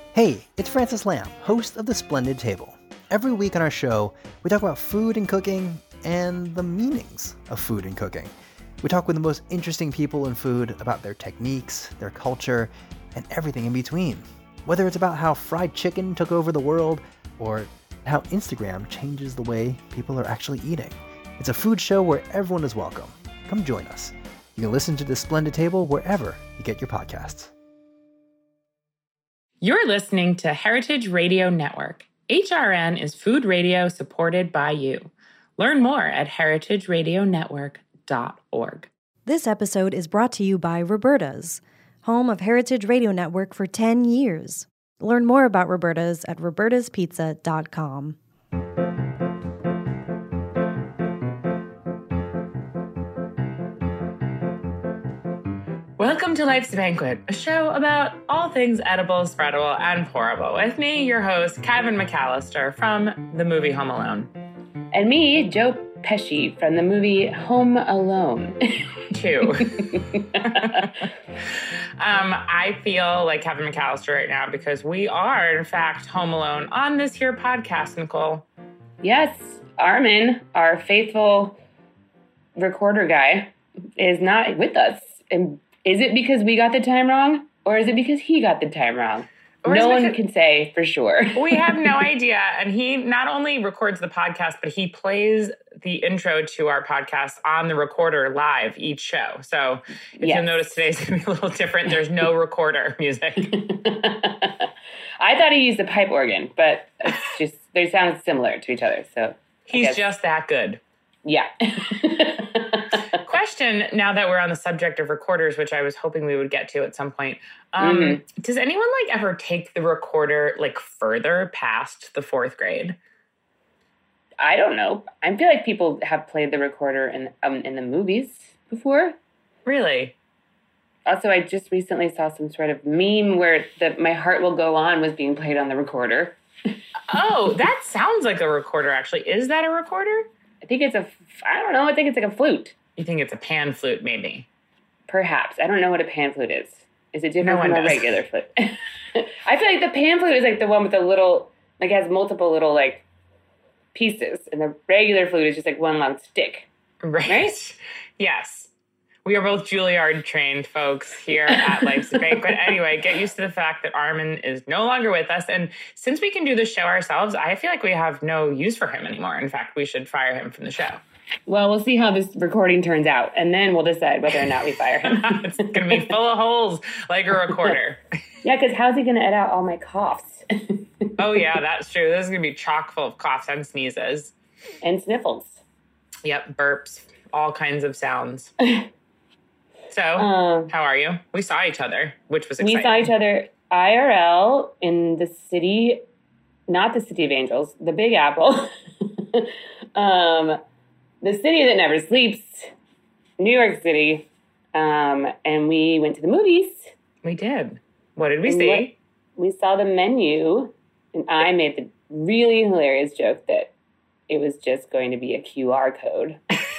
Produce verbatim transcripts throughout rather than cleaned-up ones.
Hey, it's Francis Lamb, host of The Splendid Table. Every week on our show, we talk about food and cooking and the meanings of food and cooking. We talk with the most interesting people in food about their techniques, their culture, and everything in between. Whether it's about how fried chicken took over the world or how Instagram changes the way people are actually eating. It's a food show where everyone is welcome. Come join us. You can listen to The Splendid Table wherever you get your podcasts. You're listening to Heritage Radio Network. H R N is food radio supported by you. Learn more at heritage radio network dot org. This episode is brought to you by Roberta's, home of Heritage Radio Network for ten years. Learn more about Roberta's at robertas pizza dot com. Welcome to Life's a Banquet, a show about all things edible, spreadable, and pourable. With me, your host, Kevin McAllister from the movie Home Alone. And me, Joe Pesci from the movie Home Alone. Two. um, I feel like Kevin McAllister right now because we are, in fact, Home Alone on this here podcast, Nicole. Yes, Armin, our faithful recorder guy, is not with us. And is it because we got the time wrong, or is it because he got the time wrong? Or no one can say for sure. We have no idea. And he not only records the podcast, but he plays the intro to our podcast on the recorder live each show. So if yes. you'll notice today's going to be a little different. There's no recorder music. I thought he used a pipe organ, but it's just they sound similar to each other. So he's just that good. Yeah. Question, now that we're on the subject of recorders, which I was hoping we would get to at some point, um, mm-hmm. does anyone like ever take the recorder like further past the fourth grade? I don't know. I feel like people have played the recorder in um, in the movies before. Really? Also, I just recently saw some sort of meme where the My Heart Will Go On was being played on the recorder. Oh, that sounds like a recorder, actually. Is that a recorder? I think it's a, I don't know, I think it's like a flute. You think it's a pan flute, maybe? Perhaps. I don't know what a pan flute is. Is it different no from a does. regular flute? I feel like the pan flute is like the one with the little, like it has multiple little like pieces. And the regular flute is just like one long stick. Right. Right? Yes. We are both Juilliard trained folks here at Life's a Banquet. Anyway, get used to the fact that Armin is no longer with us. And since we can do this show ourselves, I feel like we have no use for him anymore. In fact, we should fire him from the show. Well, we'll see how this recording turns out, and then we'll decide whether or not we fire him. It's going to be full of holes like a recorder. Yeah, because how's he going to edit out all my coughs? Oh, yeah, that's true. This is going to be chock full of coughs and sneezes. And sniffles. Yep, burps, all kinds of sounds. So, um, how are you? We saw each other, which was exciting. We saw each other I R L in the city, not the City of Angels, the Big Apple. um... The city that never sleeps, New York City, um, and we went to the movies. We did. What did we see? What, we saw the menu, and I made the really hilarious joke that it was just going to be a Q R code.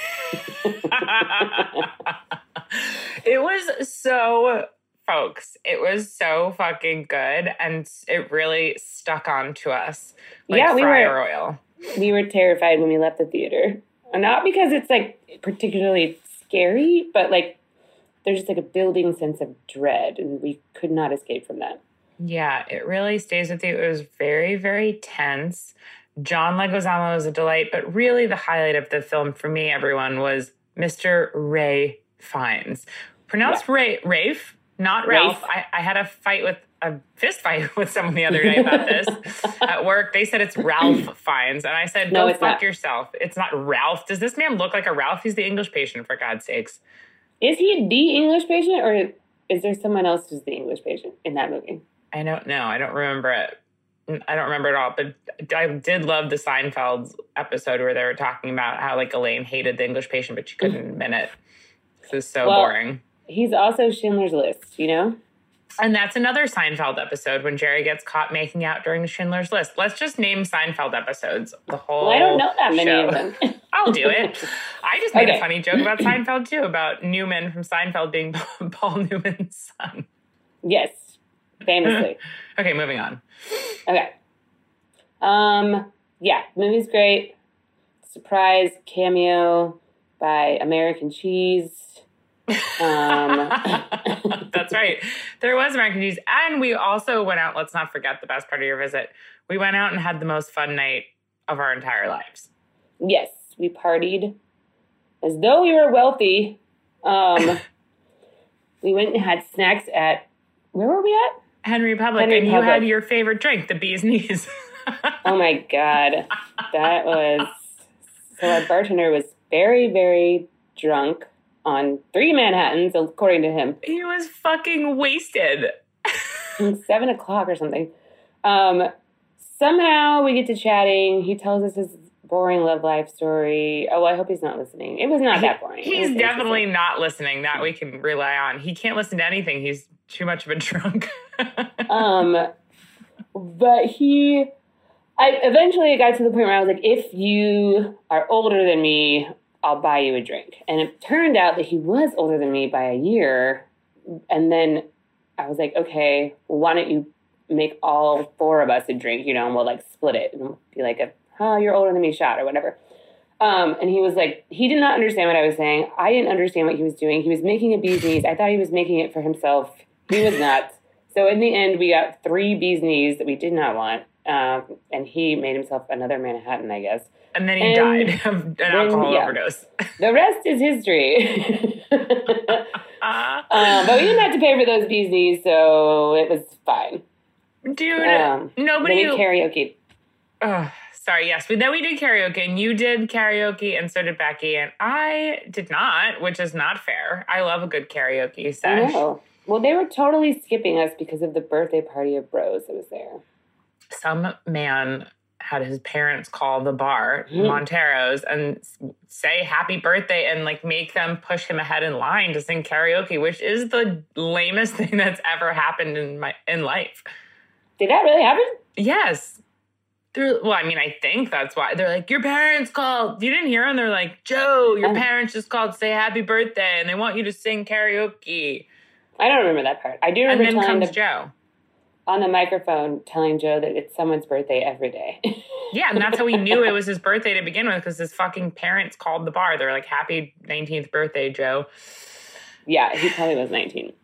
It was so, folks, it was so fucking good, and it really stuck on to us like yeah, we fryer were, oil. We were terrified when we left the theater. Not because it's, like, particularly scary, but, like, there's just, like, a building sense of dread, and we could not escape from that. Yeah, it really stays with you. It was very, very tense. John Leguizamo was a delight, but really the highlight of the film for me, everyone, was Mister Ray Fiennes. Pronounced yeah. Ray, Rafe, not Ralph. I, I had a fight with a fist fight with someone the other day about this at work. They said it's Ralph Fiennes. And I said, no, go fuck not. yourself. It's not Ralph. Does this man look like a Ralph? He's the English patient, for God's sakes. Is he the English patient, or is there someone else who's the English patient in that movie? I don't know. I don't remember it. I don't remember it all. But I did love the Seinfeld episode where they were talking about how, like, Elaine hated the English patient, but she couldn't admit it. This is so well, boring. He's also Schindler's List, you know? And that's another Seinfeld episode when Jerry gets caught making out during Schindler's List. Let's just name Seinfeld episodes. The whole Well, I don't know that many show. of them. I'll do it. I just made okay. a funny joke about Seinfeld, too, about Newman from Seinfeld being Paul Newman's son. Yes. Famously. Okay, moving on. Okay. Um, yeah, movie's great. Surprise cameo by American Cheese. Um, That's right. There was American Cheese. And we also went out, let's not forget the best part of your visit. We went out and had the most fun night of our entire lives. Yes, we partied as though we were wealthy. Um, we went and had snacks at, where were we at? Henry Public. Henry and Public. You had your favorite drink, the bee's knees. Oh my God. That was, so our bartender was very, very drunk on three Manhattans, according to him. He was fucking wasted. Seven o'clock or something. Um, somehow we get to chatting. He tells us his boring love life story. Oh, I hope he's not listening. It was not that boring. He's definitely not listening. That we can rely on. He can't listen to anything. He's too much of a drunk. um, but he, I eventually got to the point where I was like, if you are older than me, I'll buy you a drink. And it turned out that he was older than me by a year. And then I was like, okay, well, why don't you make all four of us a drink, you know, and we'll like split it and be like, a, oh, you're older than me shot or whatever. Um, and he was like, he did not understand what I was saying. I didn't understand what he was doing. He was making a bee's knees. I thought he was making it for himself. He was not. So in the end, we got three bee's knees that we did not want. Um, and he made himself another Manhattan, I guess. And then he and died of an then, alcohol yeah. overdose. The rest is history. um, but we didn't have to pay for those bee's knees, so it was fine. Dude, um, nobody... Then we karaoke. Oh, sorry, yes. But then we did karaoke, and you did karaoke, and so did Becky, and I did not, which is not fair. I love a good karaoke sesh. I know. Well, they were totally skipping us because of the birthday party of bros that was there. Some man had his parents call the bar, Mm. Montero's, and say happy birthday and like make them push him ahead in line to sing karaoke, which is the lamest thing that's ever happened in my in life. Did that really happen? Yes. They're, well, I mean, I think that's why. They're like, your parents called. You didn't hear them? They're like, Joe, your Oh. parents just called to say happy birthday, and they want you to sing karaoke. I don't remember that part. I do And remember then telling comes the, Joe. on the microphone, telling Joe that it's someone's birthday every day. Yeah, and that's how we knew it was his birthday to begin with, because his fucking parents called the bar. They're like, happy nineteenth birthday, Joe. Yeah, he probably was nineteen.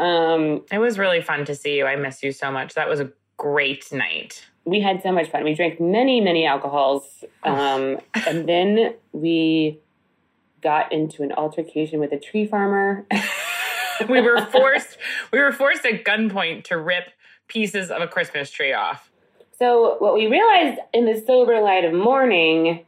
Um, It was really fun to see you. I miss you so much. That was a great night. we had so much fun. We drank many, many alcohols. Um, and then we got into an altercation with a tree farmer. We were forced we were forced at gunpoint to rip pieces of a Christmas tree off. So what we realized in the sober light of morning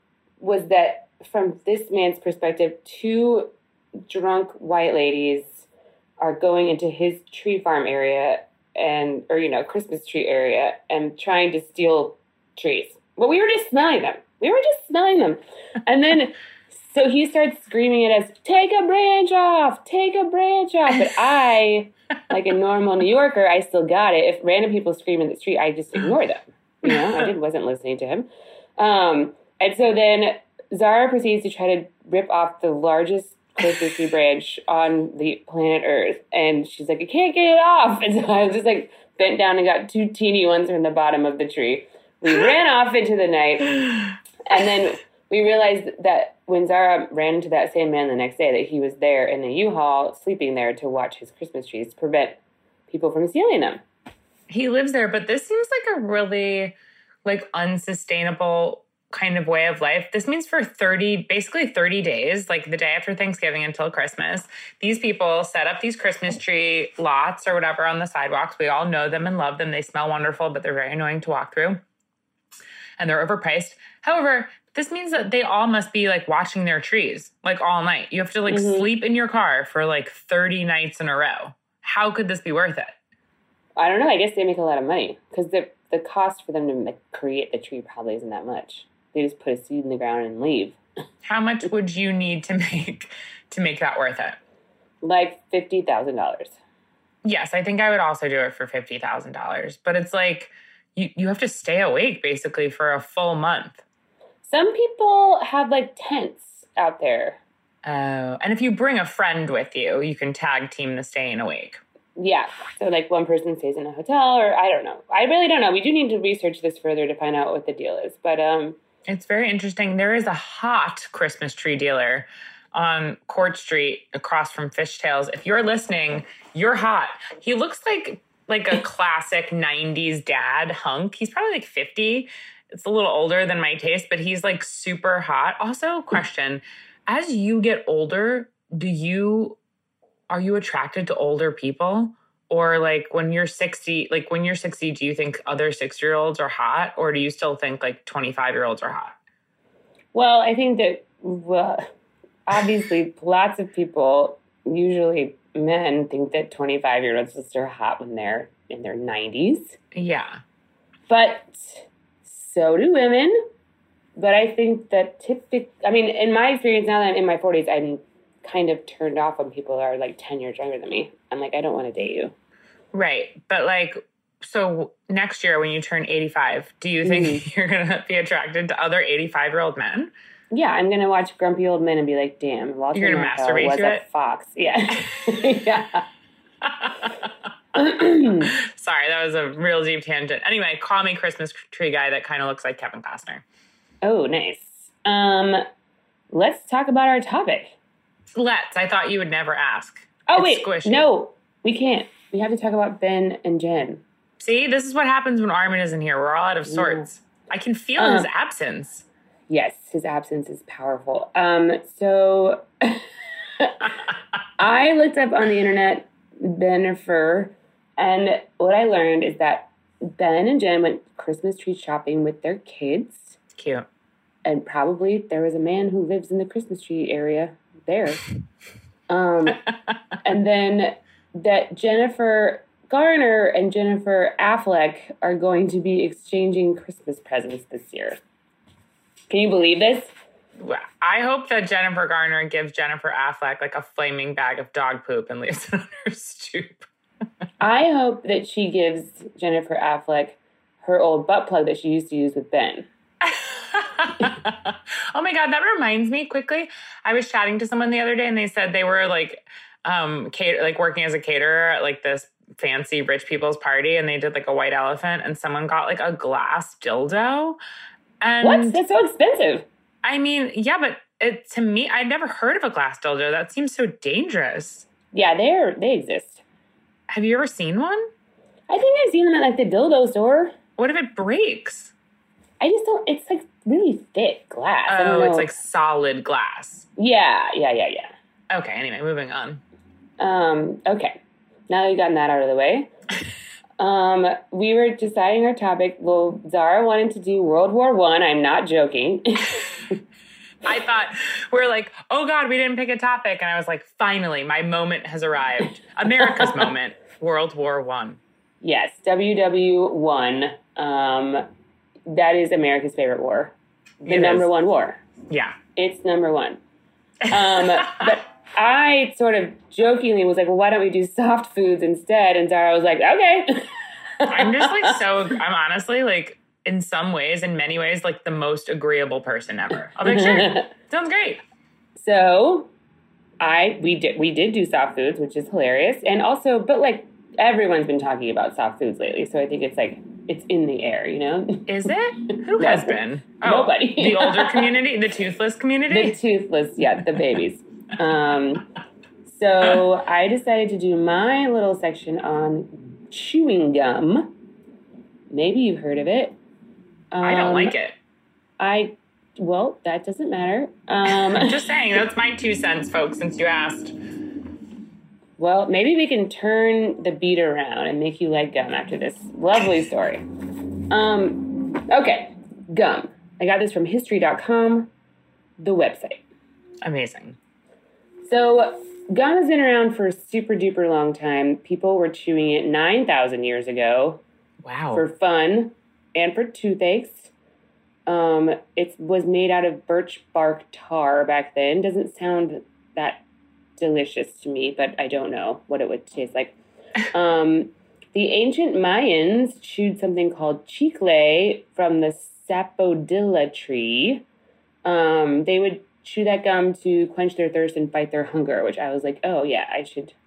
was that from this man's perspective, two drunk white ladies are going into his tree farm area and, or, you know, Christmas tree area and trying to steal trees. Well, we were just smelling them. We were just smelling them. And then, so he starts screaming at us, take a branch off, take a branch off. But I, like a normal New Yorker, I still got it. If random people scream in the street, I just ignore them. You know, I did, wasn't listening to him. Um, and so then Zara proceeds to try to rip off the largest Christmas tree branch on the planet Earth. And she's like, I can't get it off. And so I was just like bent down and got two teeny ones from the bottom of the tree. We ran off into the night. And then we realized that when Zara ran into that same man the next day, that he was there in the U-Haul sleeping there to watch his Christmas trees to prevent people from stealing them. He lives there, but this seems like a really like unsustainable kind of way of life. This means for thirty, basically thirty days, like the day after Thanksgiving until Christmas, these people set up these Christmas tree lots or whatever on the sidewalks. We all know them and love them. They smell wonderful, but they're very annoying to walk through. And they're overpriced. However, this means that they all must be like watching their trees like all night. You have to like Mm-hmm. sleep in your car for like thirty nights in a row. How could this be worth it? I don't know. I guess they make a lot of money because the the cost for them to like, create the tree probably isn't that much. They just put a seed in the ground and leave. How much would you need to make to make that worth it? Like fifty thousand dollars. Yes, I think I would also do it for fifty thousand dollars. But it's like you, you have to stay awake basically for a full month. Some people have like tents out there. Oh, and if you bring a friend with you, you can tag team the staying awake. Yeah. So like one person stays in a hotel or I don't know. I really don't know. We do need to research this further to find out what the deal is. But um, it's very interesting. There is a hot Christmas tree dealer on Court Street across from Fishtails. If you're listening, you're hot. He looks like like a classic nineties dad hunk. He's probably like fifty. It's a little older than my taste, but he's like super hot. Also, question, as you get older, do you, are you attracted to older people? Or like when you're sixty, like when you're sixty, do you think other six-year-olds are hot? Or do you still think like twenty-five-year-olds are hot? Well, I think that, well, obviously lots of people, usually men, think that twenty-five-year-olds are hot when they're in their nineties. Yeah. But so do women. But I think that typically, I mean, in my experience now that I'm in my forties, I'm kind of turned off when people are like ten years younger than me. I'm like, I don't want to date you. Right. But like, so next year when you turn eighty-five, do you think mm-hmm. you're going to be attracted to other eighty-five-year-old men? Yeah, I'm going to watch Grumpy Old Men and be like, damn, Walter You're going to masturbate was to a it? fox. Yeah. Yeah. Sorry, that was a real deep tangent. Anyway, call me Christmas tree guy that kind of looks like Kevin Costner. Oh, nice. Um, let's talk about our topic. Let's. I thought you would never ask. Oh, it's wait. Squishy. No, we can't. We have to talk about Ben and Jen. See, this is what happens when Armin isn't here. We're all out of sorts. Yeah. I can feel um, his absence. Yes, his absence is powerful. Um, so I looked up on the internet Bennifer, and what I learned is that Ben and Jen went Christmas tree shopping with their kids. Cute. And probably there was a man who lives in the Christmas tree area there. um, and then that Jennifer Garner and Jennifer Affleck are going to be exchanging Christmas presents this year. Can you believe this? I hope that Jennifer Garner gives Jennifer Affleck like a flaming bag of dog poop and leaves it on her stoop. I hope that she gives Jennifer Affleck her old butt plug that she used to use with Ben. Oh my God, that reminds me quickly. I was chatting to someone the other day and they said they were like, um, cater- like working as a caterer at like this fancy rich people's party, and they did like a white elephant, and someone got like a glass dildo. And what? That's so expensive. I mean, yeah, but it, to me, I'd never heard of a glass dildo. That seems so dangerous. Yeah, they're they exist. Have you ever seen one? I think I've seen them at like the dildo store. What if it breaks? I just don't. It's like really thick glass. Oh, it's like solid glass. Yeah, yeah, yeah, yeah. Okay. Anyway, moving on. Um. Okay. Now that we've gotten that out of the way, um, we were deciding our topic. Well, Zara wanted to do World War One. I'm not joking. I thought we we're like, oh God, we didn't pick a topic, and I was like, finally, my moment has arrived. America's moment. World War One. Yes, W W one. Um, that is America's favorite war. The it number is. one war. Yeah, it's number one. Um, but I sort of jokingly was like, well, why don't we do soft foods instead? And Zara was like, okay. I'm just like so, I'm honestly like, in some ways, in many ways, like the most agreeable person ever. I'll be like, sure, sounds great. So I, we did, we did do soft foods, which is hilarious. And also, but like everyone's been talking about soft foods lately. So I think it's like, it's in the air, you know? Is it? Who no, has been? Oh, nobody. The older community? The toothless community? The toothless, yeah, the babies. Um, so I decided to do my little section on chewing gum. Maybe you've heard of it. Um, I don't like it. I, well, that doesn't matter. Um, I'm just saying, that's my two cents, folks, since you asked. Well, maybe we can turn the beat around and make you like gum after this lovely story. Um, okay, gum. I got this from history dot com, the website. Amazing. So gum has been around for a super duper long time. People were chewing it nine thousand years ago. Wow. For fun and for toothaches. Um, it was made out of birch bark tar back then. Doesn't sound that delicious to me, but I don't know what it would taste like. Um, the ancient Mayans chewed something called chicle from the sapodilla tree. Um, they would chew that gum to quench their thirst and fight their hunger, which I was like, oh yeah, I should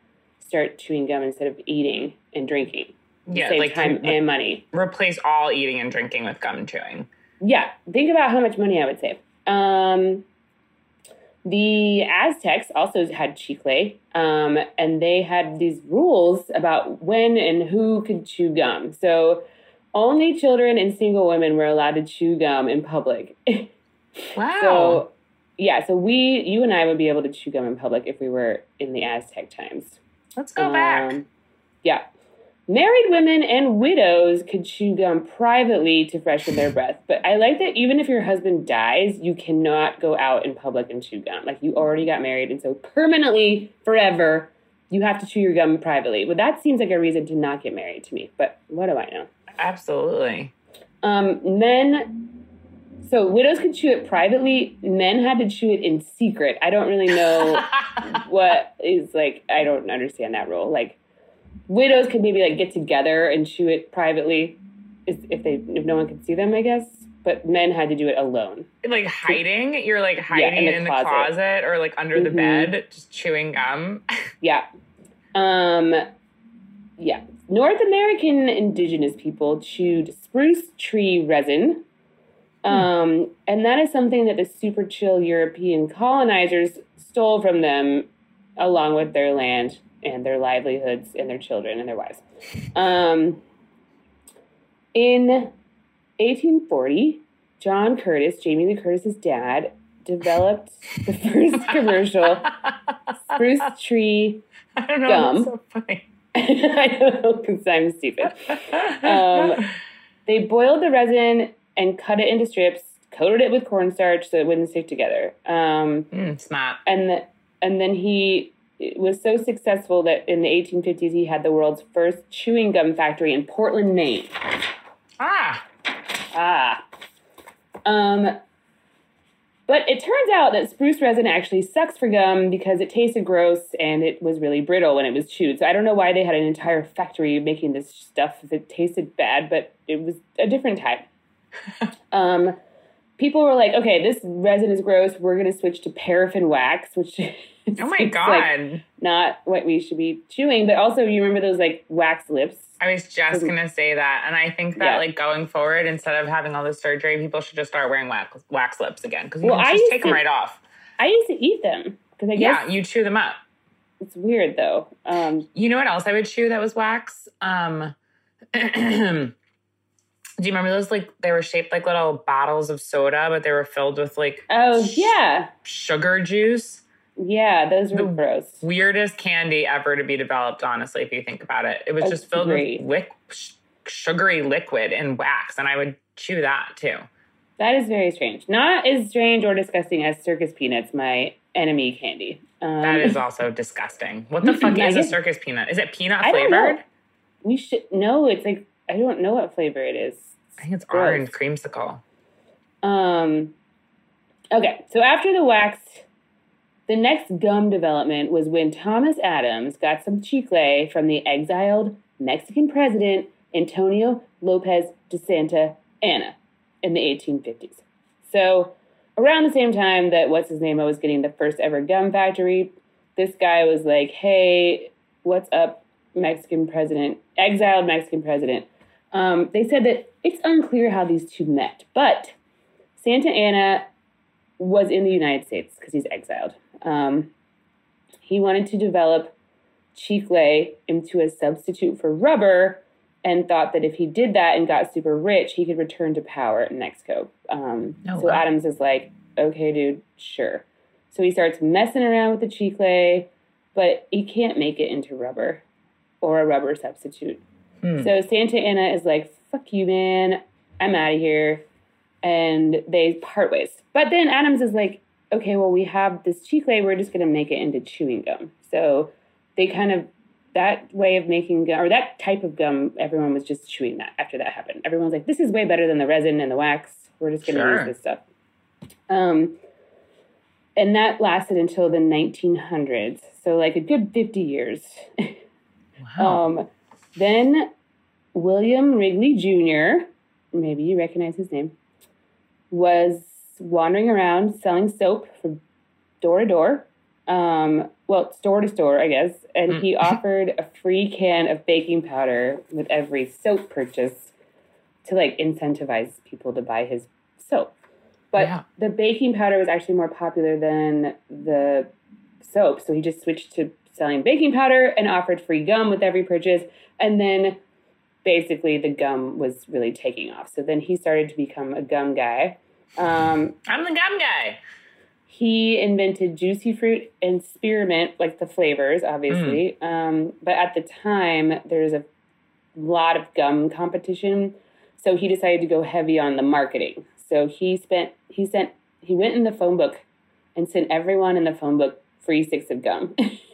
start chewing gum instead of eating and drinking. Yeah, save like time re- and money. Replace all eating and drinking with gum chewing. Yeah, think about how much money I would save. Um, the Aztecs also had chicle, um, and they had these rules about when and who could chew gum. So only children and single women were allowed to chew gum in public. Wow. So, yeah, so we, you and I would be able to chew gum in public if we were in the Aztec times. Let's go um, back. Yeah. Married women and widows could chew gum privately to freshen their breath. But I like that even if your husband dies, you cannot go out in public and chew gum. Like, you already got married, and so permanently, forever, you have to chew your gum privately. Well, that seems like a reason to not get married to me. But what do I know? Absolutely. Um, men... So widows could chew it privately. Men had to chew it in secret. I don't really know what is, like, I don't understand that rule. Like, widows could maybe, like, get together and chew it privately if they if no one could see them, I guess. But men had to do it alone. Like hiding? You're, like, hiding yeah, in, the, in closet. the closet or, like, under mm-hmm. the bed, just chewing gum? Yeah. Um, yeah. North American indigenous people chewed spruce tree resin. Um, and that is something that the super chill European colonizers stole from them, along with their land and their livelihoods and their children and their wives. Um, in eighteen forty, John Curtis, Jamie Lee Curtis's dad, developed the first commercial spruce tree I don't know, gum. That's so funny. I don't know, because I'm stupid. Um, they boiled the resin and cut it into strips, coated it with cornstarch so it wouldn't stick together. Um, mm, smart. And the, and then he was so successful that in the eighteen fifties he had the world's first chewing gum factory in Portland, Maine. Ah. Ah. Um, but it turns out that spruce resin actually sucks for gum because it tasted gross and it was really brittle when it was chewed. So I don't know why they had an entire factory making this stuff that tasted bad, but it was a different type. um, people were like, okay, this resin is gross. We're going to switch to paraffin wax, which is oh my God, like not what we should be chewing. But also, you remember those like wax lips? I was just going to say that. And I think that yeah. like going forward, instead of having all this surgery, people should just start wearing wax, wax lips again. Because you well, can I just take to, them right off. I used to eat them. Because I guess yeah, you chew them up. It's weird though. Um, you know what else I would chew that was wax? Um, do you remember those, like, they were shaped like little bottles of soda, but they were filled with, like... Oh, sh- yeah. Sugar juice? Yeah, those were the gross. Weirdest candy ever to be developed, honestly, if you think about it. It was That's just filled great. with lick, sh- sugary liquid and wax, and I would chew that, too. That is very strange. Not as strange or disgusting as circus peanuts, my enemy candy. Um, that is also disgusting. What the fuck is a circus peanut? Is it peanut I flavored? Don't know. We should... No, it's like... I don't know what flavor it is. I think it's gross. Orange creamsicle. Um, okay, so after the wax, the next gum development was when Thomas Adams got some chicle from the exiled Mexican president Antonio Lopez de Santa Anna in the eighteen fifties. So around the same time that what's-his-name was getting the first ever gum factory, this guy was like, hey, what's up, Mexican president, exiled Mexican president? Um, they said that it's unclear how these two met, but Santa Anna was in the United States because he's exiled. Um, he wanted to develop chicle into a substitute for rubber and thought that if he did that and got super rich, he could return to power in Mexico. Um, oh, so wow. Adams is like, okay, dude, sure. So he starts messing around with the chicle, but he can't make it into rubber or a rubber substitute. Hmm. So Santa Anna is like, fuck you, man. I'm out of here. And they part ways. But then Adams is like, okay, well, we have this chicle. We're just going to make it into chewing gum. So they kind of, that way of making gum, or that type of gum, everyone was just chewing that after that happened. Everyone's like, this is way better than the resin and the wax. We're just going to sure. use this stuff. Um, and that lasted until the nineteen hundreds. So like a good fifty years. Wow. um, Then William Wrigley Junior, maybe you recognize his name, was wandering around selling soap from door to door. Um, well, store to store, I guess, and Mm. he offered a free can of baking powder with every soap purchase to, like, incentivize people to buy his soap. But Yeah. the baking powder was actually more popular than the soap, so he just switched to selling baking powder and offered free gum with every purchase, and then basically the gum was really taking off. So then he started to become a gum guy. Um, I'm the gum guy. he invented juicy fruit and spearmint, like the flavors, obviously. Mm. Um, but at the time, there's a lot of gum competition, so he decided to go heavy on the marketing. So he spent, he sent, he went in the phone book and sent everyone in the phone book free sticks of gum.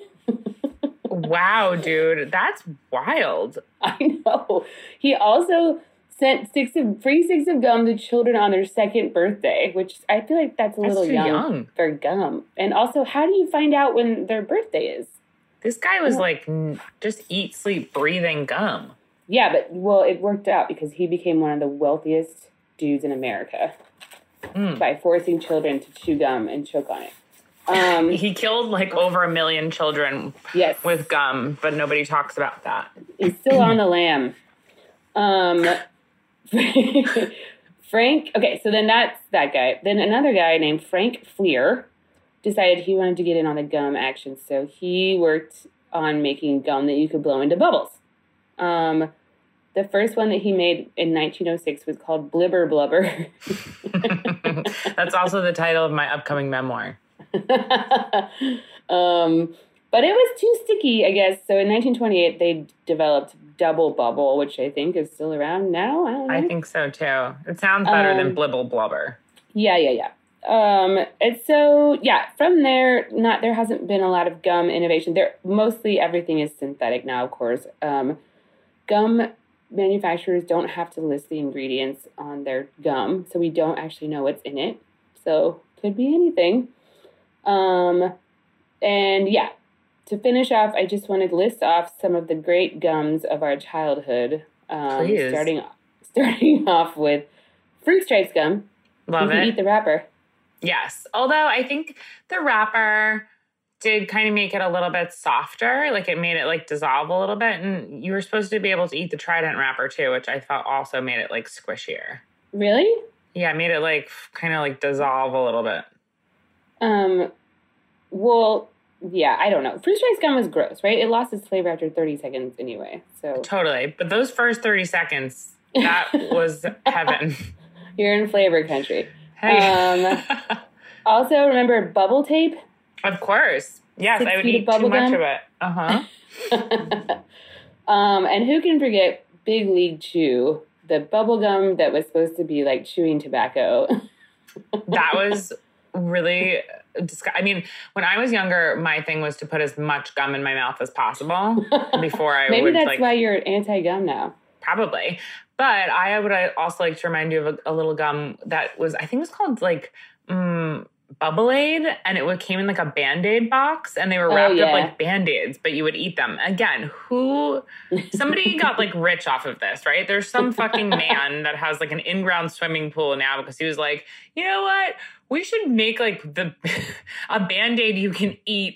Wow, dude, that's wild. I know. He also sent sticks of free sticks of gum to children on their second birthday, which I feel like that's a That's little too young, young. for gum. And also, how do you find out when their birthday is? This guy was Yeah. like, n- just eat, sleep, breathing gum. Yeah, but well, it worked out because he became one of the wealthiest dudes in America Mm. by forcing children to chew gum and choke on it. Um, He killed like over a million children yes, with gum, but nobody talks about that. he's still on the lam. Um, Frank, okay, so then that's that guy. Then another guy named Frank Fleer decided he wanted to get in on the gum action, so he worked on making gum that you could blow into bubbles. Um, the first one that he made in nineteen oh six was called Blibber Blubber. That's also the title of my upcoming memoir. um, but it was too sticky, I guess. So in nineteen twenty-eight, they developed Double Bubble, which I think is still around now. I don't know. I think so too. It sounds better Um, than blibble blubber. Yeah, yeah, yeah. Um, and so yeah, from there, not there hasn't been a lot of gum innovation. There mostly everything is synthetic now, of course. Um, gum manufacturers don't have to list the ingredients on their gum, so we don't actually know what's in it. So could be anything. Um, and yeah, to finish off, I just wanted to list off some of the great gums of our childhood. Um, Please. starting starting off with Fruit Stripes gum. Love you can it. eat the wrapper. Yes. Although I think the wrapper did kind of make it a little bit softer. Like it made it like dissolve a little bit. And you were supposed to be able to eat the Trident wrapper too, which I thought also made it like squishier. Really? Yeah, it made it like kind of like dissolve a little bit. Um, well, yeah, I don't know. Fruit Stripes gum was gross, right? It lost its flavor after thirty seconds anyway. So Totally. But those first thirty seconds, that was heaven. you're in flavor country. Hey. Um, Also, remember bubble tape? Of course. Yes, Six I would feet of eat bubble too much gum? of it. Uh-huh. um, and who can forget Big League Chew, the bubble gum that was supposed to be like chewing tobacco? That was really disgusting. I mean, when I was younger, my thing was to put as much gum in my mouth as possible before I Maybe would that's like why you're anti-gum now. probably. But I would also like to remind you of a, a little gum that was, I think it was called like um, Bubble-Aid, and it would, came in like a Band-Aid box, and they were Oh, wrapped yeah. up like Band-Aids, but you would eat them. Again, who, somebody got like rich off of this, right? There's some fucking man that has like an in-ground swimming pool now because he was like, you know what? We should make like the a Band-Aid you can eat.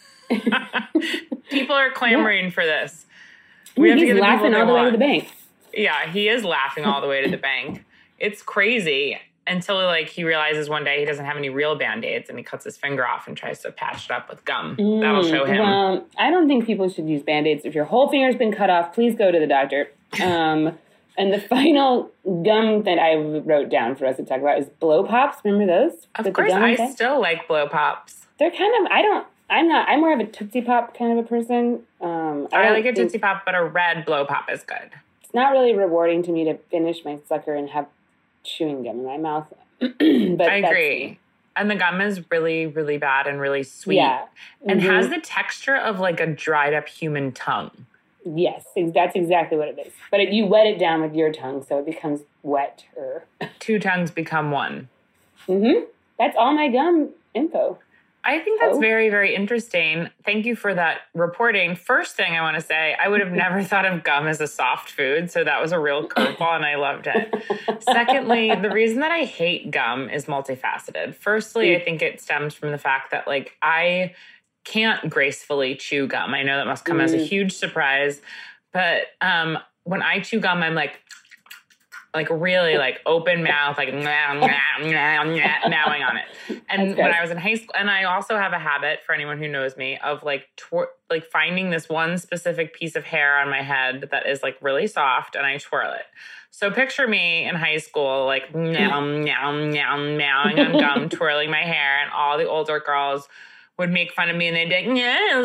People are clamoring for this. We have to He's get the people laughing they all the way to want. the bank. Yeah, he is laughing all the way to the bank. It's crazy until like he realizes one day he doesn't have any real Band-Aids and he cuts his finger off and tries to patch it up with gum. That'll show him. Well, I don't think people should use Band-Aids. If your whole finger's been cut off, please go to the doctor. Um, and the final gum that I wrote down for us to talk about is Blow Pops. Remember those? Of With the course, gum I inside? still like Blow Pops. They're kind of, I don't, I'm not, I'm more of a Tootsie Pop kind of a person. Um, I, don't like a think- Tootsie Pop, but a red Blow Pop is good. It's not really rewarding to me to finish my sucker and have chewing gum in my mouth. but I that's agree. me. And the gum is really, really bad and really sweet. Yeah. And Mhm. has the texture of like a dried up human tongue. Yes, ex- that's exactly what it is. But it, you wet it down with your tongue, so it becomes wetter. Two tongues become one. Mm-hmm. That's all my gum info. I think that's Oh. very, very interesting. Thank you for that reporting. First thing I want to say, I would have never thought of gum as a soft food, so that was a real curveball and I loved it. Secondly, the reason that I hate gum is multifaceted. Firstly, I think it stems from the fact that like I can't gracefully chew gum. I know that must come mm. as a huge surprise, but um, when I chew gum, I'm like, like really like open mouth, like meow, meow, meow, meow, meowing on it. And when I was in high school, and I also have a habit, for anyone who knows me, of like twir- like finding this one specific piece of hair on my head that is like really soft, and I twirl it. So picture me in high school, like meow, meow, meow, meowing on gum, twirling my hair, and all the older girls would make fun of me, and they'd be like, yeah,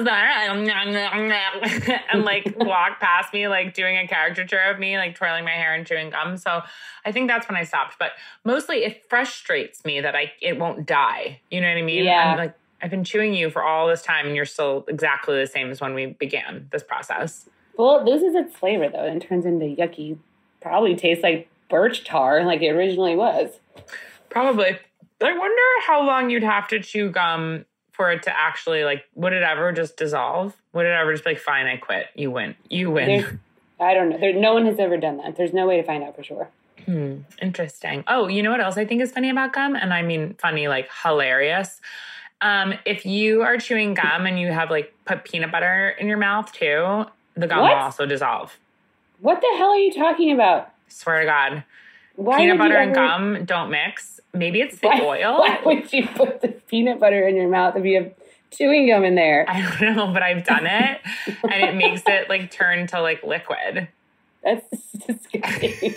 and like walk past me, like doing a caricature of me, like twirling my hair and chewing gum. So I think that's when I stopped. But mostly it frustrates me that I it won't die. You know what I mean? Yeah. I'm like, I've been chewing you for all this time, and you're still exactly the same as when we began this process. Well, it loses its flavor, though, and turns into yucky, probably tastes like birch tar like it originally was. Probably. I wonder how long you'd have to chew gum for it to actually, like, would it ever just dissolve? Would it ever just be like, fine, I quit. You win. You win. There's, I don't know. There, no one has ever done that. There's no way to find out for sure. Hmm. Interesting. Oh, you know what else I think is funny about gum? And I mean funny, like hilarious. Um, if you are chewing gum and you have, like, put peanut butter in your mouth, too, the gum what? will also dissolve. What the hell are you talking about? Swear to God. Why peanut butter ever... and gum don't mix. Maybe it's the why, oil. Why would you put the peanut butter in your mouth if you have chewing gum in there? I don't know, but I've done it, and it makes it, like, turn to, like, liquid. That's disgusting.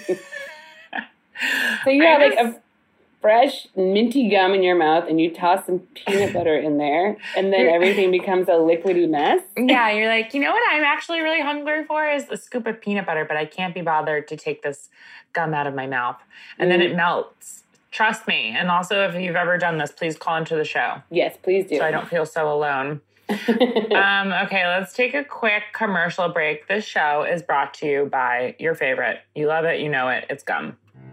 So you have, just... like, a fresh minty gum in your mouth, and you toss some peanut butter in there, and then everything becomes a liquidy mess? Yeah, you're like, you know what I'm actually really hungry for is a scoop of peanut butter, but I can't be bothered to take this gum out of my mouth. And mm. then it melts. Trust me. And also, if you've ever done this, please call into the show. Yes, please do. So I don't feel so alone. um, okay, let's take a quick commercial break. This show is brought to you by your favorite. You love it, you know it. It's gum.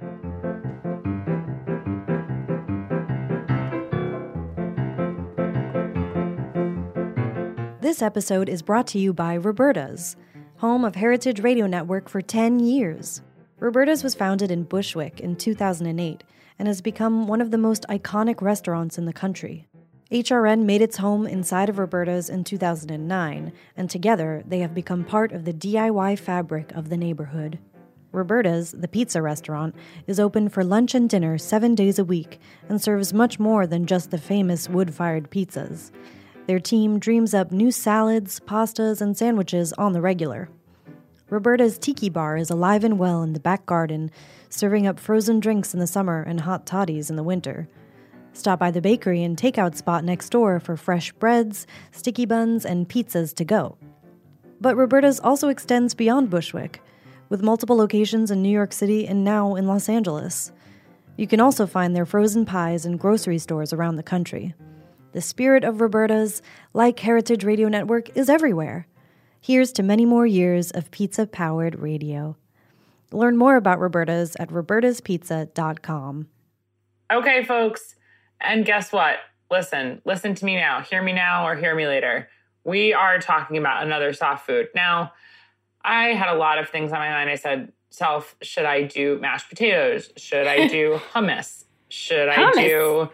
This episode is brought to you by Roberta's, home of Heritage Radio Network for ten years. Roberta's was founded in Bushwick in two thousand eight and has become one of the most iconic restaurants in the country. H R N made its home inside of Roberta's in two thousand nine, and together they have become part of the D I Y fabric of the neighborhood. Roberta's, the pizza restaurant, is open for lunch and dinner seven days a week and serves much more than just the famous wood-fired pizzas. Their team dreams up new salads, pastas, and sandwiches on the regular. Roberta's Tiki Bar is alive and well in the back garden, serving up frozen drinks in the summer and hot toddies in the winter. Stop by the bakery and takeout spot next door for fresh breads, sticky buns, and pizzas to go. But Roberta's also extends beyond Bushwick, with multiple locations in New York City and now in Los Angeles. You can also find their frozen pies in grocery stores around the country. The spirit of Roberta's, like Heritage Radio Network, is everywhere. Here's to many more years of pizza-powered radio. Learn more about Roberta's at robertas pizza dot com. Okay, folks. And guess what? Listen. Listen to me now. Hear me now or hear me later. We are talking about another soft food. Now, I had a lot of things on my mind. I said, self, should I do mashed potatoes? Should I do hummus? Should I hummus. do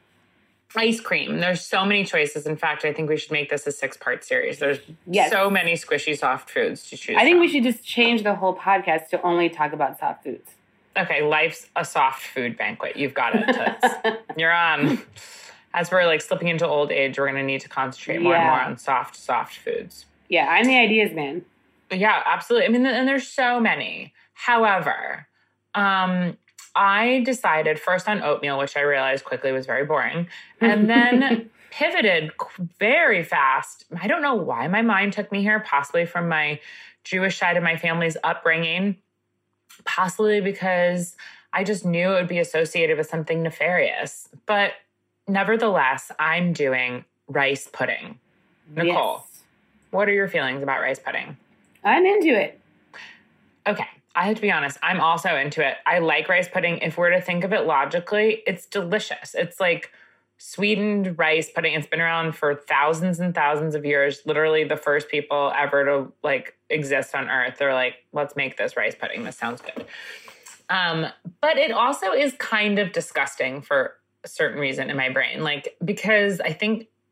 ice cream? There's so many choices. In fact, I think we should make this a six-part series. There's yes. so many squishy soft foods to choose I think from. we should just change the whole podcast to only talk about soft foods. Okay, life's a soft food banquet. You've got it, Toots. You're on. Um, as we're like slipping into old age, we're going to need to concentrate more yeah. and more on soft, soft foods. Yeah, I'm the ideas man. Yeah, absolutely. I mean, and there's so many. However, um, I decided first on oatmeal, which I realized quickly was very boring, and then pivoted very fast. I don't know why my mind took me here, possibly from my Jewish side of my family's upbringing, possibly because I just knew it would be associated with something nefarious. But nevertheless, I'm doing rice pudding. Nicole, yes. What are your feelings about rice pudding? I'm into it. Okay. I have to be honest, I'm also into it. I like rice pudding. If we're to think of it logically, it's delicious. It's like sweetened rice pudding. It's been around for thousands and thousands of years. Literally the first people ever to like exist on Earth. They're like, let's make this rice pudding. This sounds good. Um, but it also is kind of disgusting for a certain reason in my brain. Like, because I think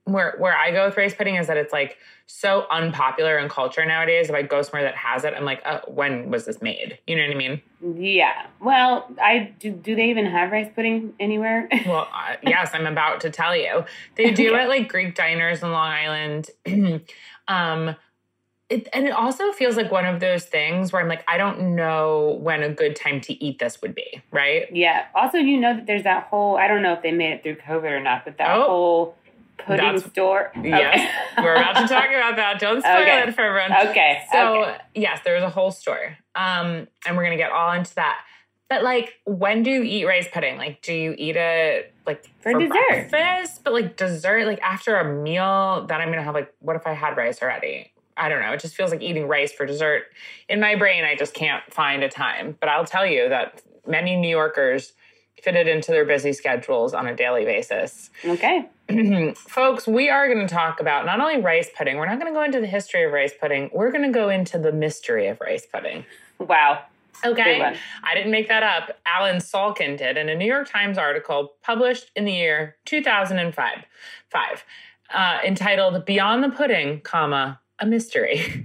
where where I go with rice pudding is that it's like so unpopular in culture nowadays. If I go somewhere that has it, I'm like, oh, when was this made? You know what I mean? Yeah. Well, I do. Do they even have rice pudding anywhere? Well, uh, yes, I'm about to tell you. They do Okay. at like Greek diners in Long Island. um, it, and it also feels like one of those things where I'm like, I don't know when a good time to eat this would be, right? Yeah. Also, you know that there's that whole, I don't know if they made it through COVID or not, but that Oh, whole pudding that's- store. Yes, Okay. we're about to talk about that. Don't spoil Okay. it for everyone. Okay. So, okay. yes, there's a whole store. Um, and we're going to get all into that. But, like, when do you eat rice pudding? Like, do you eat it, like, For for dessert. breakfast? But, like, dessert, like, after a meal, then I'm going to have, like, what if I had rice already? I don't know. It just feels like eating rice for dessert. In my brain, I just can't find a time. But I'll tell you that many New Yorkers fit it into their busy schedules on a daily basis. Okay. Folks, we are going to talk about not only rice pudding, we're not going to go into the history of rice pudding, we're going to go into the mystery of rice pudding. Wow. Okay. Good one. I didn't make that up. Alan Salkin did in a New York Times article published in the year two thousand five, five, uh, entitled Beyond the Pudding, comma, a Mystery.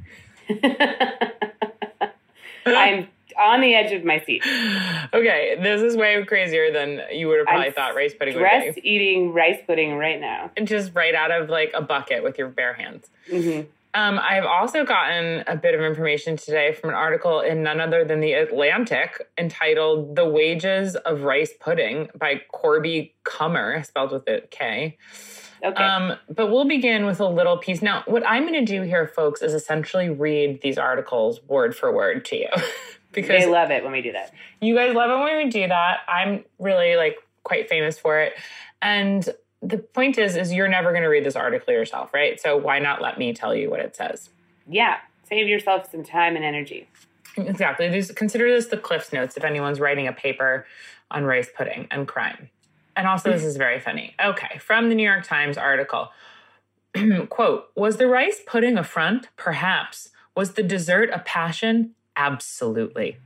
I'm on the edge of my seat. Okay, this is way crazier than you would have probably I'm thought rice pudding would Stress be. eating rice pudding right now. Just right out of like a bucket with your bare hands. hmm Um, I've also gotten a bit of information today from an article in none other than The Atlantic entitled The Wages of Rice Pudding by Corby Kummer, spelled with a K. Okay. Um, but we'll begin with a little piece. Now, what I'm going to do here, folks, is essentially read these articles word for word to you. Because they love it when we do that. you guys love it when we do that. I'm really like quite famous for it. And the point is, is you're never going to read this article yourself, right? So why not let me tell you what it says? Yeah. Save yourself some time and energy. Exactly. These, consider this the Cliff's Notes if anyone's writing a paper on rice pudding and crime. And also, this is very funny. Okay, from the New York Times article. Quote, was the rice pudding a front? Perhaps. Was the dessert a passion? Absolutely.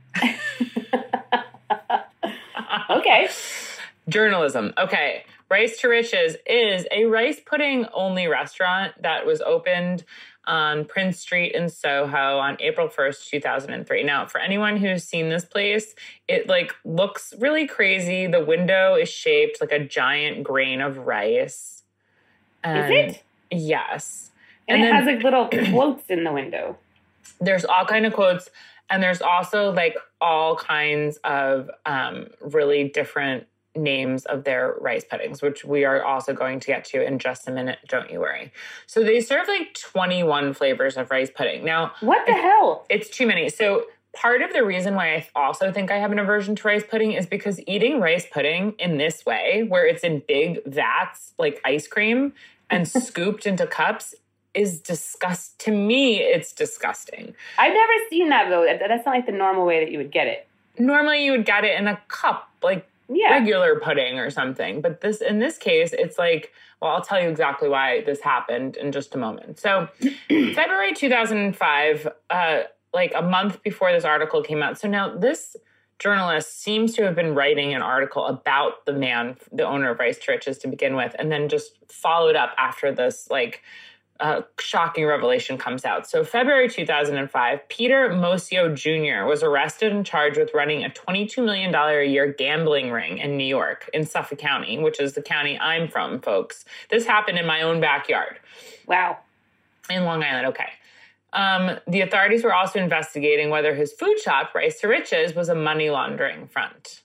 Okay. Journalism. Okay. Rice to Riches is a rice pudding only restaurant that was opened on Prince Street in Soho on April first, two thousand three. Now, for anyone who's seen this place, it like looks really crazy. The window is shaped like a giant grain of rice. And Is it? Yes. And, And it then- has like little quotes in the window. There's all kind of quotes, and there's also like all kinds of um, really different names of their rice puddings, which we are also going to get to in just a minute. Don't you worry. So they serve like twenty-one flavors of rice pudding. Now, What the hell? it's too many. So part of the reason why I also think I have an aversion to rice pudding is because eating rice pudding in this way, where it's in big vats like ice cream and scooped into cups, is disgust. To me, it's disgusting. I've never seen that though. That- That's not like the normal way that you would get it. Normally, you would get it in a cup, like Yeah. regular pudding or something. But this, in this case, it's like, well, I'll tell you exactly why this happened in just a moment. So, February two thousand five, uh, like a month before this article came out. So now this journalist seems to have been writing an article about the man, the owner of Rice to Riches, to begin with, and then just followed up after this, like, Uh, shocking revelation comes out. So February two thousand five, Peter Mosio Junior was arrested and charged with running a twenty-two million dollars a year gambling ring in New York, in Suffolk County, which is the county I'm from, folks. This happened in my own backyard Wow. in Long Island. Okay. Um, the authorities were also investigating whether his food shop, Rice to Riches, was a money laundering front.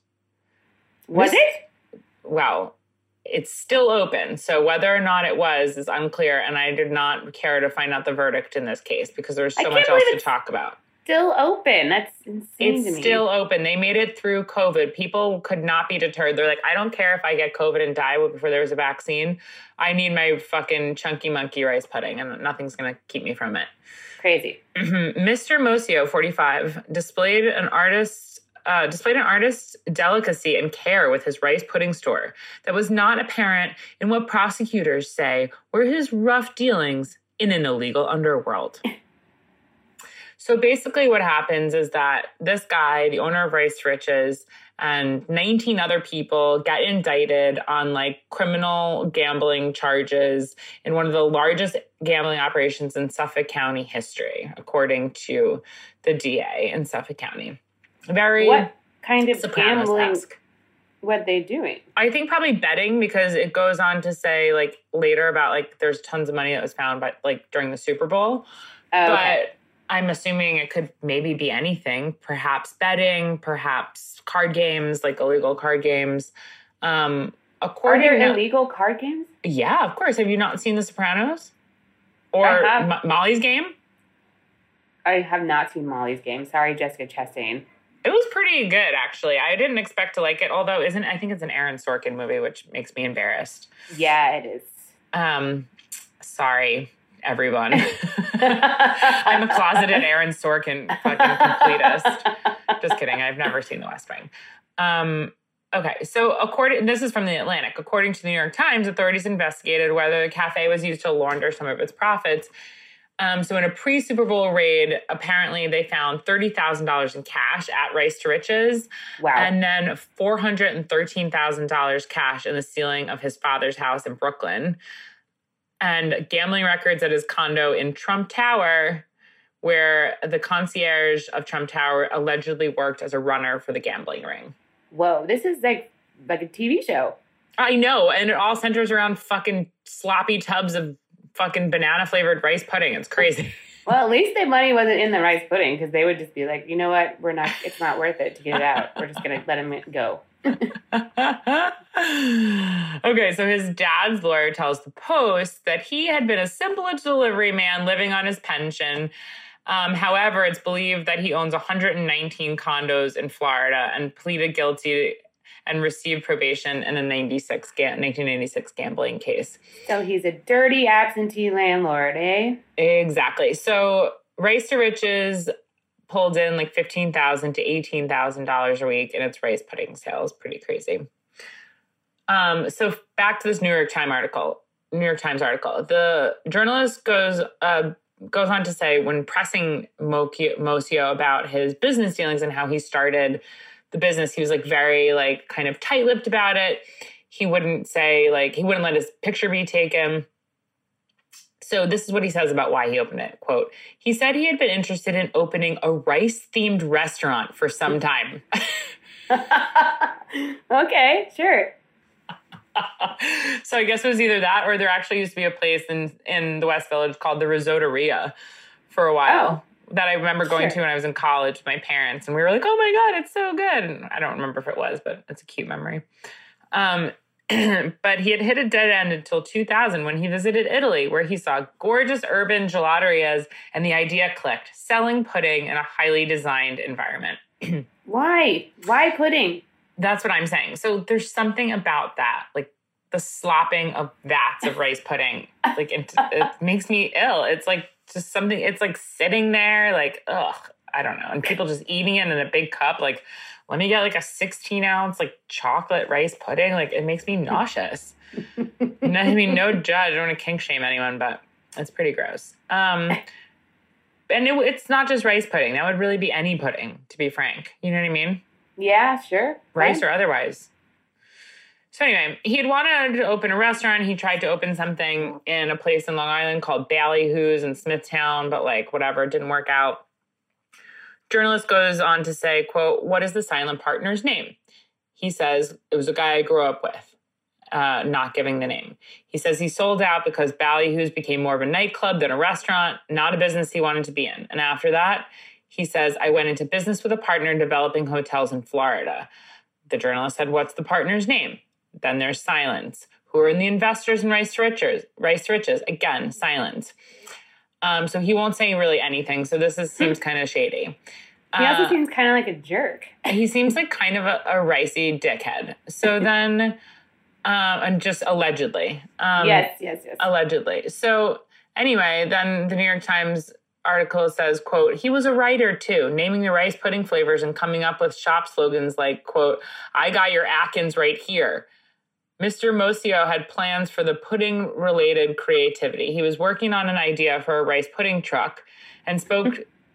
Was This- it? Wow. It's still open. So whether or not it was is unclear. And I did not care to find out the verdict in this case because there's I so can't much else believe to it's talk about. Still open. That's insane to It's me. still open. They made it through COVID. People could not be deterred. They're like, I don't care if I get COVID and die before there's a vaccine. I need my fucking chunky monkey rice pudding and nothing's going to keep me from it. Crazy. Mister Mosio, forty-five, displayed an artist's Uh, displayed an artist's delicacy and care with his rice pudding store that was not apparent in what prosecutors say were his rough dealings in an illegal underworld. So basically what happens is that this guy, the owner of Rice to Riches, and nineteen other people get indicted on like criminal gambling charges in one of the largest gambling operations in Suffolk County history, according to the D A in Suffolk County. Very What kind of gambling Sopranos-esque. were they doing? I think probably betting, because it goes on to say like later about like there's tons of money that was found by like during the Super Bowl. Oh, okay. But I'm assuming it could maybe be anything, perhaps betting, perhaps card games, like illegal card games. Um, Are according there to, illegal card games? yeah, of course. Have you not seen The Sopranos or I have. Mo- Molly's Game? I have not seen Molly's Game. Sorry, Jessica Chastain. It was pretty good, actually. I didn't expect to like it, although isn't I think it's an Aaron Sorkin movie, which makes me embarrassed. Yeah, it is. Um, sorry, everyone. I'm a closeted Aaron Sorkin fucking completist. Just kidding. I've never seen The West Wing. Um, okay, so according, this is from The Atlantic. According to the New York Times, authorities investigated whether the cafe was used to launder some of its profits. Um, so in a pre-Super Bowl raid, apparently they found thirty thousand dollars in cash at Rice to Riches. Wow. And then four hundred thirteen thousand dollars cash in the ceiling of his father's house in Brooklyn. And gambling records at his condo in Trump Tower, where the concierge of Trump Tower allegedly worked as a runner for the gambling ring. Whoa, this is like like a T V show. I know, and it all centers around fucking sloppy tubs of fucking banana-flavored rice pudding. It's crazy. Well, at least the money wasn't in the rice pudding, because they would just be like, you know what, we're not. It's not worth it to get it out. We're just gonna let him go. Okay, so his dad's lawyer tells the Post that he had been a simple delivery man living on his pension. Um, however, it's believed that he owns one hundred nineteen condos in Florida and pleaded guilty and received probation in a ninety-six ga- nineteen ninety-six gambling case. So he's a dirty absentee landlord, eh? Exactly. So Rice to Riches pulled in like fifteen thousand dollars to eighteen thousand dollars a week in its rice pudding sales. Pretty crazy. Um, so back to this New York Times article. New York Times article. The journalist goes uh, goes on to say, when pressing Mosio about his business dealings and how he started the business, he was like very like kind of tight-lipped about it. He wouldn't say like he wouldn't let his picture be taken. So this is what he says about why he opened it. Quote, he said he had been interested in opening a rice-themed restaurant for some time. Okay, sure. So I guess it was either that or there actually used to be a place in, in the West Village called the Risotteria for a while Oh, that I remember going sure. to when I was in college with my parents. And we were like, oh my God, it's so good. And I don't remember if it was, but it's a cute memory. Um, but he had hit a dead end until two thousand when he visited Italy, where he saw gorgeous urban gelaterias and the idea clicked, selling pudding in a highly designed environment. Why? Why pudding? That's what I'm saying. So there's something about that, like the slopping of vats of rice pudding. Like it, it makes me ill. It's like just something, it's like sitting there like, ugh, I don't know. And people just eating it in a big cup. Like, let me get like a sixteen ounce like chocolate rice pudding. Like it makes me nauseous. No, I mean, no judge. I don't want to kink shame anyone, but it's pretty gross. Um, and it, it's not just rice pudding. That would really be any pudding, to be frank. You know what I mean? Yeah, sure. Rice Fine. or otherwise. So anyway, he had wanted to open a restaurant. He tried to open something in a place in Long Island called Ballyhoo's in Smithtown, but like whatever, it didn't work out. Journalist goes on to say, quote, what is the silent partner's name? He says, it was a guy I grew up with, uh, not giving the name. He says he sold out because Ballyhoo's became more of a nightclub than a restaurant, not a business he wanted to be in. And after that, he says, I went into business with a partner developing hotels in Florida. The journalist said, what's the partner's name? Then there's silence. Who are in the investors in Rice to Riches? Rice to Riches. Again, silence. Um, so he won't say really anything. So this is, seems kind of shady. He also Uh, seems kind of like a jerk. he seems like kind of a, a ricey dickhead. So then, um, and just allegedly. Um, yes, yes, yes. Allegedly. So anyway, then the New York Times article says, quote, he was a writer too, naming the rice pudding flavors and coming up with shop slogans like, quote, I got your Atkins right here. Mister Mosio had plans for the pudding-related creativity. He was working on an idea for a rice pudding truck and spoke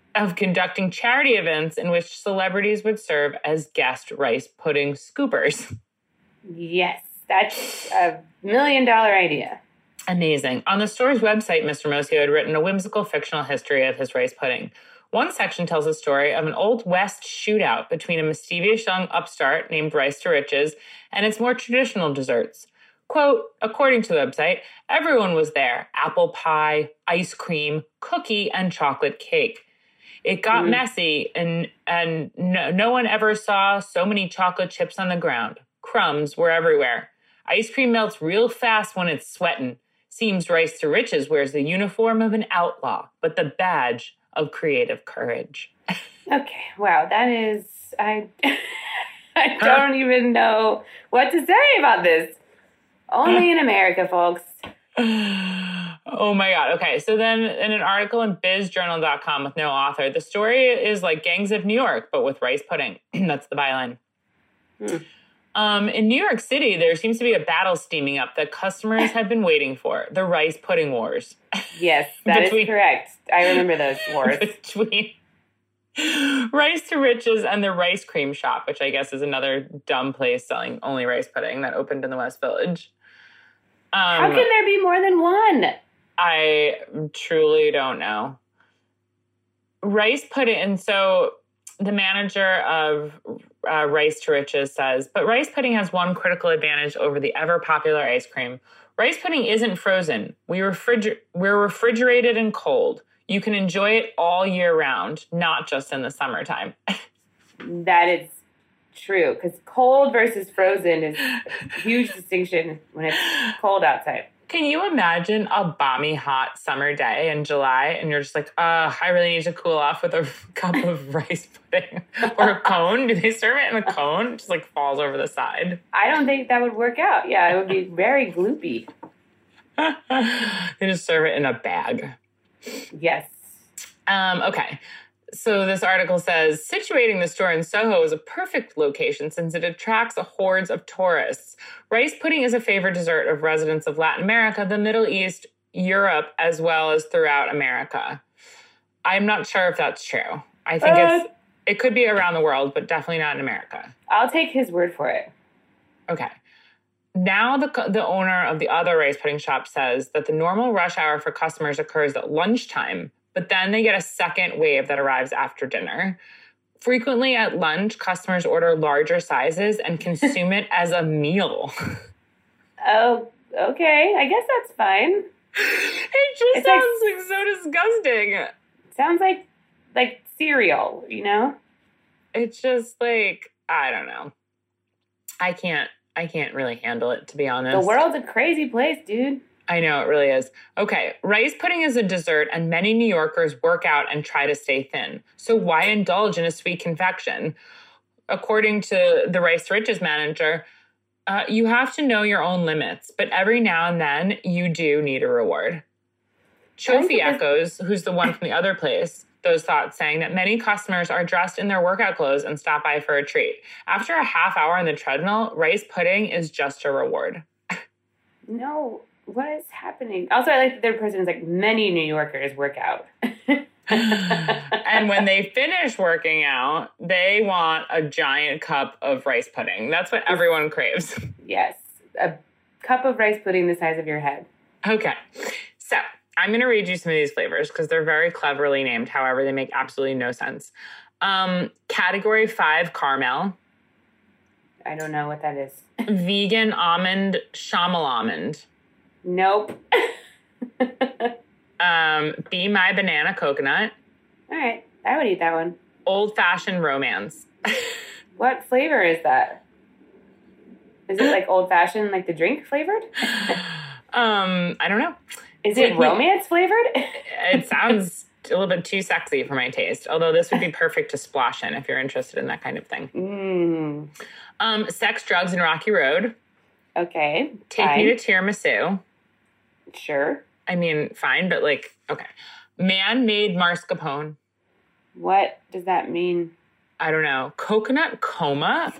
of conducting charity events in which celebrities would serve as guest rice pudding scoopers. Yes, that's a million dollar idea. Amazing. On the store's website, Mister Mosio had written a whimsical fictional history of his rice pudding. One section tells a story of an Old West shootout between a mischievous young upstart named Rice to Riches and its more traditional desserts. Quote, according to the website, everyone was there. Apple pie, ice cream, cookie, and chocolate cake. It got mm. messy, and, and no, no one ever saw so many chocolate chips on the ground. Crumbs were everywhere. Ice cream melts real fast when it's sweating. Seems Rice to Riches wears the uniform of an outlaw, but the badge of creative courage. Okay, wow, that is, I, I don't even know what to say about this. Only in America, folks. Oh my God. Okay, so then in an article in biz journal dot com with no author, the story is like Gangs of New York, but with rice pudding. That's the byline. Hmm. Um, in New York City, there seems to be a battle steaming up that customers have been waiting for, the rice pudding wars. Yes, that between, is correct. I remember those wars. Between Rice to Riches and the Rice Cream Shop, which I guess is another dumb place selling only rice pudding that opened in the West Village. Um, How can there be more than one? I truly don't know. Rice pudding, and so the manager of uh, Rice to Riches says, but rice pudding has one critical advantage over the ever-popular ice cream. Rice pudding isn't frozen. We refriger- we're refrigerated and cold. You can enjoy it all year round, not just in the summertime. That is true, because cold versus frozen is a huge distinction when it's cold outside. Can you imagine a balmy hot summer day in July and you're just like, uh, I really need to cool off with a cup of rice pudding or a cone? Do they serve it in a cone? It just like falls over the side. I don't think that would work out. Yeah, it would be very gloopy. They just serve it in a bag. Yes. Um, okay. So this article says, situating the store in Soho is a perfect location since it attracts a hordes of tourists. Rice pudding is a favorite dessert of residents of Latin America, the Middle East, Europe, as well as throughout America. I'm not sure if that's true. I think uh, it's it could be around the world, but definitely not in America. I'll take his word for it. Okay. Now the the owner of the other rice pudding shop says that the normal rush hour for customers occurs at lunchtime, but then they get a second wave that arrives after dinner. Frequently at lunch, customers order larger sizes and consume it as a meal. Oh, okay. I guess that's fine. It just it's sounds like, like so disgusting. Sounds like like cereal, you know? It's just like, I don't know. I can't I can't really handle it, to be honest. The world's a crazy place, dude. I know, it really is. Okay, rice pudding is a dessert, and many New Yorkers work out and try to stay thin. So why indulge in a sweet confection? According to the Rice to Riches manager, uh, you have to know your own limits, but every now and then you do need a reward. Chofi echoes, who's the one from the other place, those thoughts, saying that many customers are dressed in their workout clothes and stop by for a treat. After a half hour on the treadmill, rice pudding is just a reward. No. What is happening? Also, I like that their person is like, many New Yorkers work out. And when they finish working out, they want a giant cup of rice pudding. That's what everyone craves. Yes. A cup of rice pudding the size of your head. Okay. So I'm going to read you some of these flavors because they're very cleverly named. However, they make absolutely no sense. Um, category five, caramel. I don't know what that is. Vegan almond, chamal almond. Nope. um, Be My Banana Coconut. All right. I would eat that one. Old Fashioned Romance. What flavor is that? Is it like old fashioned, like the drink flavored? um, I don't know. Is it romance flavored? It sounds a little bit too sexy for my taste. Although this would be perfect to splash in if you're interested in that kind of thing. Mm. Um, Sex, Drugs, and Rocky Road. Okay. Take fine. Me to Tiramisu. Sure. I mean, fine, but like, okay. Man-made mascarpone. What does that mean? I don't know. Coconut coma?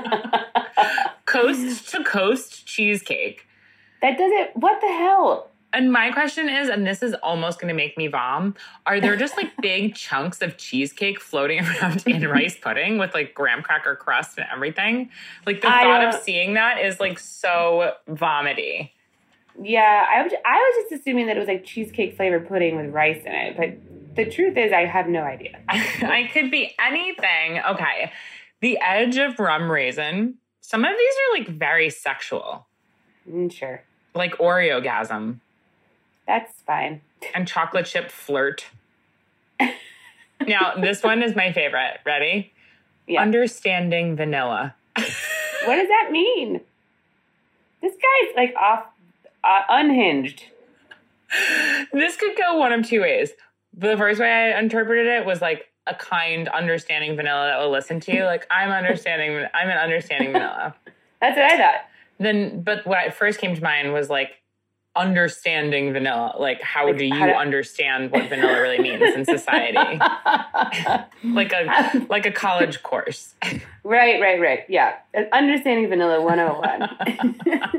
Coast to coast cheesecake. That doesn't, what the hell? And my question is, and this is almost going to make me vom, are there just like big chunks of cheesecake floating around in rice pudding with like graham cracker crust and everything? Like the I thought don't- of seeing that is like so vomity. Yeah, I was, I was just assuming that it was like cheesecake flavored pudding with rice in it. But the truth is, I have no idea. I could be anything. Okay. The edge of rum raisin. Some of these are like very sexual, Mm, sure. like Oreo-gasm That's fine. and chocolate chip flirt. Now, this one is my favorite. Ready? Yeah. Understanding vanilla. What does that mean? This guy's like off, uh, unhinged. This could go one of two ways. The first way I interpreted it was like a kind, understanding vanilla that will listen to you. Like, I'm understanding, I'm an understanding vanilla. That's what I thought. Then, but what first came to mind was like understanding vanilla. Like, how Like, do you how to- understand what vanilla really means in society? Like a like a college course. Right, right, right. Yeah. Understanding Vanilla one oh one.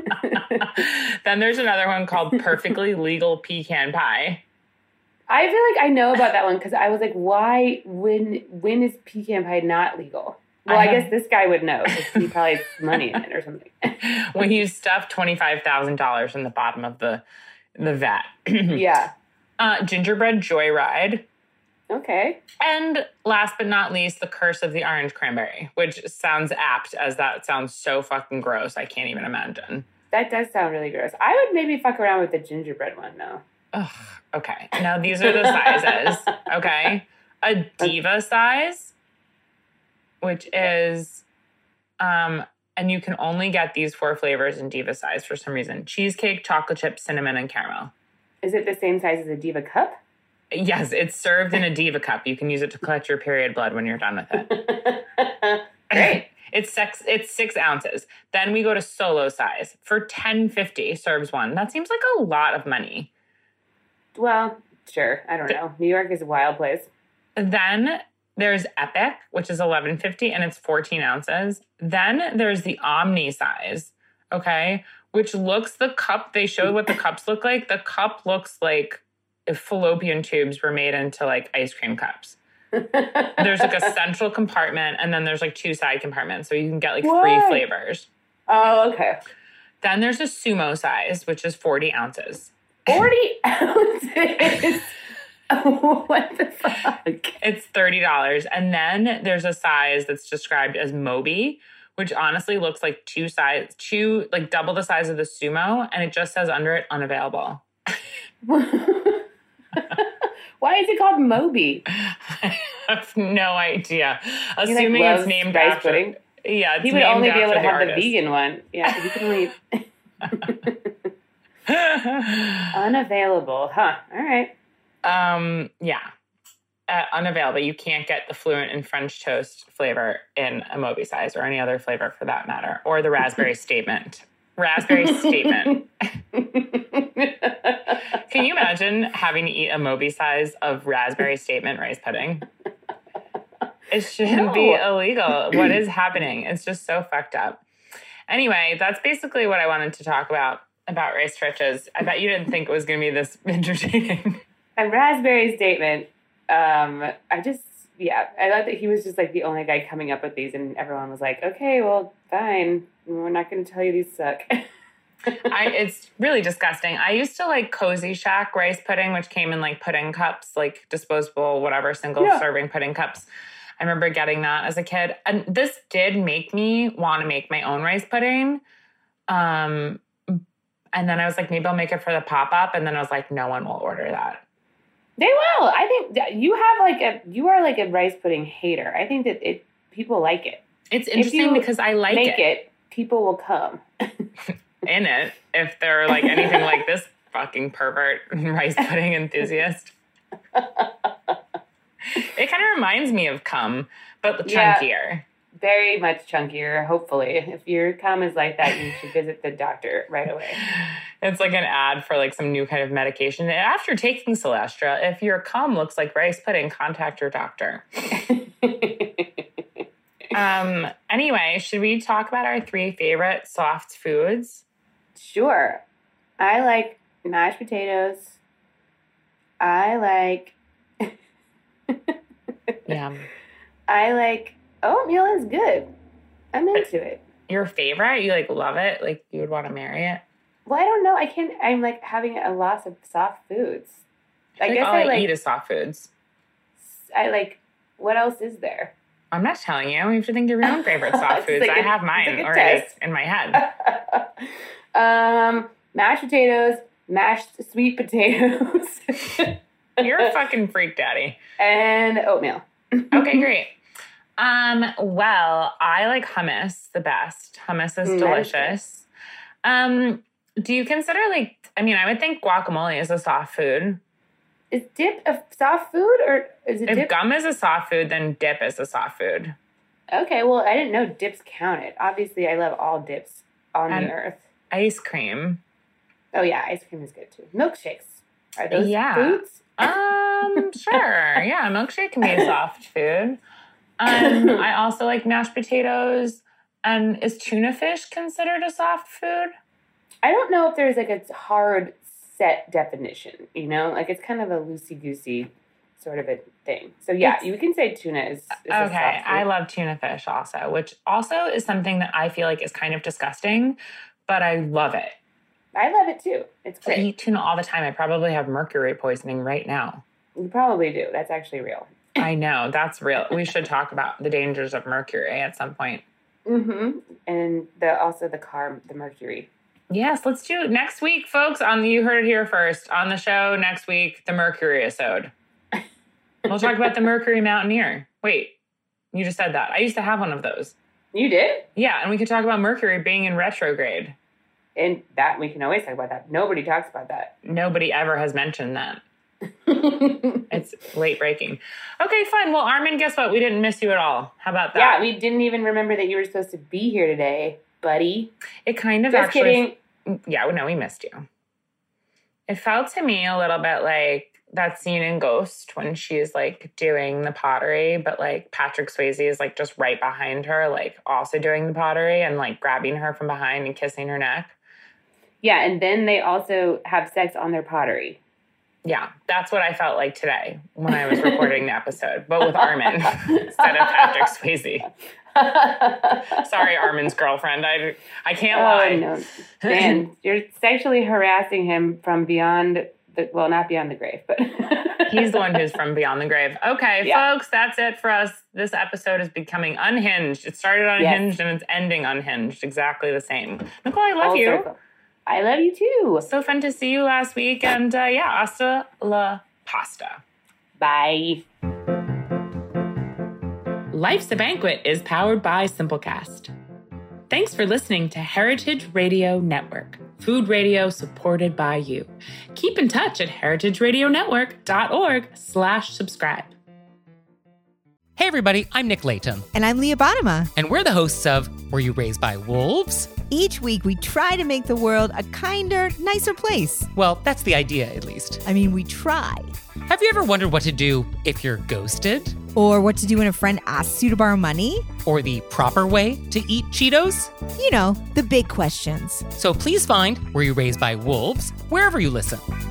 Then there's another one called Perfectly Legal Pecan Pie. I feel like I know about that one because I was like, why, when when is pecan pie not legal? Well, I I, have- guess this guy would know because he probably has money in it or something. When you stuff twenty-five thousand dollars in the bottom of the the vat. Yeah. Uh, gingerbread Joyride. Okay. And last but not least, The Curse of the Orange Cranberry, which sounds apt as that sounds so fucking gross. I can't even imagine. That does sound really gross. I would maybe fuck around with the gingerbread one, though. Ugh, okay. Now these are the sizes. Okay. A diva size, which is, um, and you can only get these four flavors in diva size for some reason: cheesecake, chocolate chip, cinnamon, and caramel. Is it the same size as a Diva cup? Yes, it's served in a diva cup. You can use it to collect your period blood when you're done with it. Great. It's six. It's six ounces. Then we go to solo size for ten fifty. Serves one. That seems like a lot of money. Well, sure. I don't know. New York is a wild place. Then there's Epic, which is eleven fifty, and it's fourteen ounces. Then there's the Omni size, okay, which looks the cup. They showed what the cups look like. The cup looks like if fallopian tubes were made into like ice cream cups. There's like a central compartment, and then there's like two side compartments, so you can get like What? three flavors. Oh, okay. Then there's a sumo size, which is forty ounces. forty ounces. What the fuck? It's thirty dollars. And then there's a size that's described as Moby, which honestly looks like two size, two, like double the size of the sumo. And it just says under it, unavailable. Why is it called Moby? I have no idea. He, like, Assuming loves it's named rice after. pudding. Yeah, it's He would named only be able after to have artist. the vegan one. Yeah, he can only unavailable. Huh. All right. um, yeah. Uh, unavailable. You can't get the fluent and French toast flavor in a Moby size or any other flavor for that matter, or the raspberry statement. Raspberry statement. Can you imagine having to eat a Moby size of raspberry statement rice pudding? It shouldn't be No. illegal. What is happening? It's just so fucked up. Anyway, that's basically what I wanted to talk about, about rice stretches. I bet you didn't think it was going to be this entertaining. A raspberry statement. Um, I just, yeah, I thought that he was just like the only guy coming up with these, and everyone was like, okay, well, fine. We're not going to tell you these suck. I, it's really disgusting. I used to like Cozy Shack rice pudding, which came in like pudding cups, like disposable, whatever, single Yeah. serving pudding cups. I remember getting that as a kid. And this did make me want to make my own rice pudding. Um, and then I was like, maybe I'll make it for the pop-up. And then I was like, no one will order that. They will. I think that you have like a, you are like a rice pudding hater. I think that it, people like it. It's interesting you because I like Make it. it, people will come. in it if they're like anything like this fucking pervert rice pudding enthusiast. It kind of reminds me of cum, but Yeah. chunkier. Very much chunkier, hopefully. If your cum is like that, you should visit the doctor right away. It's like an ad for like some new kind of medication. After taking Celestra, if your cum looks like rice pudding, contact your doctor. Um, anyway, should we talk about our three favorite soft foods? Sure. I like mashed potatoes. I like... Yeah. I like... Oatmeal is good. I'm into it. Your favorite? You, like, love it? Like, you would want to marry it? Well, I don't know. I can't... I'm, like, having a loss of soft foods. I, I guess all I, I like... eat is soft foods. I, like... What else is there? I'm not telling you. You have to think of your own favorite soft foods. like I a, have mine like already test. in my head. um, mashed potatoes, mashed sweet potatoes. You're a fucking freak, daddy. And oatmeal. Okay, great. Um, well, I like hummus the best. Hummus is Mm, delicious. Um, do you consider, like, I mean, I would think guacamole is a soft food. Is dip a soft food or is it If dip? gum is a soft food, then dip is a soft food. Okay, well, I didn't know dips counted. Obviously, I love all dips on And the earth. ice cream. Oh, yeah, ice cream is good too. Milkshakes. Are those Yeah. foods? Um, sure. Yeah, milkshake can be a soft food. Um, I also like mashed potatoes. And is tuna fish considered a soft food? I don't know if there's like a hard set definition, you know? Like it's kind of a loosey-goosey sort of a thing. So yeah, It's- you can say tuna is, is a soft Okay, food. I love tuna fish also, which also is something that I feel like is kind of disgusting, but I love it. I love it too. It's I great. eat tuna all the time. I probably have mercury poisoning right now. You probably do. That's actually real. I know, that's real. We should talk about the dangers of mercury at some point. Mm-hmm. And the also the carb, the mercury. Yes, let's do it next week, folks. On the, you heard it here first. On the show next week, the Mercury episode. We'll talk about the Mercury Mountaineer. Wait, you just said that. I used to have one of those. You did? Yeah, and we could talk about Mercury being in retrograde. And that we can always talk about that. Nobody talks about that. Nobody ever has mentioned that. It's late breaking. Okay, fine. Well, Armin, guess what? We didn't miss you at all. How about that? Yeah, we didn't even remember that you were supposed to be here today, buddy. It kind of Just actually... kidding. Yeah, no, we missed you. It felt to me a little bit like that scene in Ghost when she's like doing the pottery, but like Patrick Swayze is like just right behind her, like also doing the pottery and like grabbing her from behind and kissing her neck. Yeah, and then they also have sex on their pottery. Yeah, that's what I felt like today when I was recording the episode, but with Armin instead of Patrick Swayze. Sorry, Armin's girlfriend. I, I can't Oh, lie. no. Man, you're sexually harassing him from beyond the, well, not beyond the grave, but. He's the one who's from beyond the grave. Okay, Yeah. folks, that's it for us. This episode is becoming unhinged. It started unhinged and it's ending unhinged. Exactly the same. Nicole, I love Full you. circle. I love you too. So fun to see you last week. And uh, yeah, hasta la pasta. Bye. Life's a Banquet is powered by Simplecast. Thanks for listening to Heritage Radio Network, food radio supported by you. Keep in touch at heritageradionetwork.org slash subscribe. Hey everybody, I'm Nick Latham, And I'm Leah Bottima. and we're the hosts of Were You Raised by Wolves? Each week, we try to make the world a kinder, nicer place. Well, that's the idea, at least. I mean, we try. Have you ever wondered what to do if you're ghosted? Or what to do when a friend asks you to borrow money? Or the proper way to eat Cheetos? You know, the big questions. So please find Were You Raised by Wolves wherever you listen.